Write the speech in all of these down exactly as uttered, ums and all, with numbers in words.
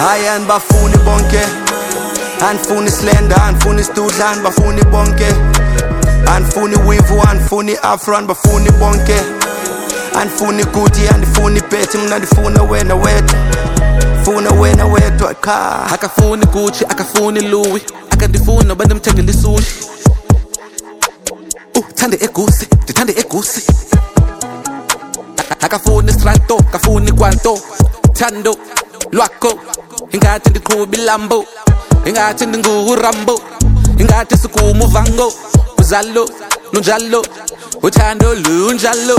Hayan bafuni bonke, anfuni slender, anfuni studlan, bafuni bonke, anfuni wivu, anfuni afran, bafuni bonke, anfuni kuti, anfuni peti, mnandifuna wena wetu, funa wena wetu aka. Akafuni Gucci, akafuni Louis, akandifuna bandimthengele sushi. Uh, thande egusi, ndithande egusi. Akafuni strato, akafuni kwanto, thando lwakho. Ingathi ndiqhuba ilambo, ingathi ndinguRambo, ingathi sikuma uvango, uzalo nonjalo, uthando lunjalo.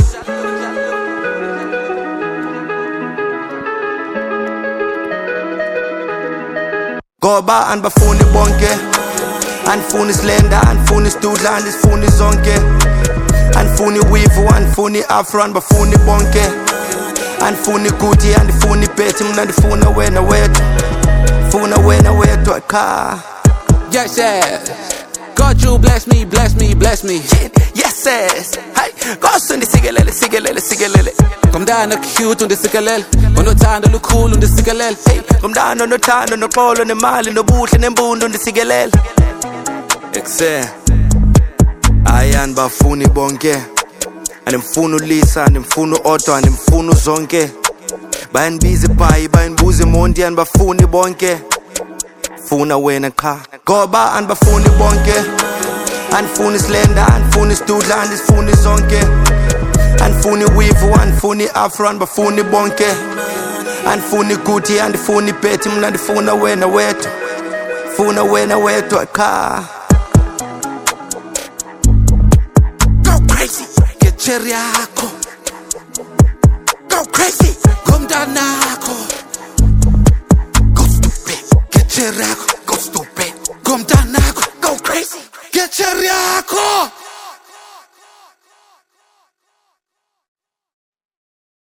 Ngoba anbafuni bonke, anfuni slender, anfuni studla, anfuni zonke, anfuni wivu, anfuni afran, bafuni bonke, anfuni kuti, anfuni peti, mnandifuna wena wetu, funa wena wetu aka. Yes, yes. God, you bless me, bless me, bless me. Yes, yes. Hey, God, sundi sigelele, sigelele, sigelele. Komdana cute undisikelele, onothando lukhulu undisikelele. Hey, komdana onothando noxolo nemali nobuhle nembundo undisikelele. Ekse. Ayan bafuni bonke. Animfuna uLisa, animfuna uOtto, animfuna uzonke. Bayanbiza ibhayi, bayanbuza imonti, anbafuni bonke. Funa wena cha. Ngoba anbafuni bonke. Anfuni slender, anfuni studla, anfuni zonke. Anfuni wivu, anfuni afran, bafuni bonke. Anfuni kuti, anfuni peti, mnandifuna wena wetu, funa wena wetu aka. Go crazy, get cherry yako. Go crazy, komdanako. Go stupid, get cherry yako.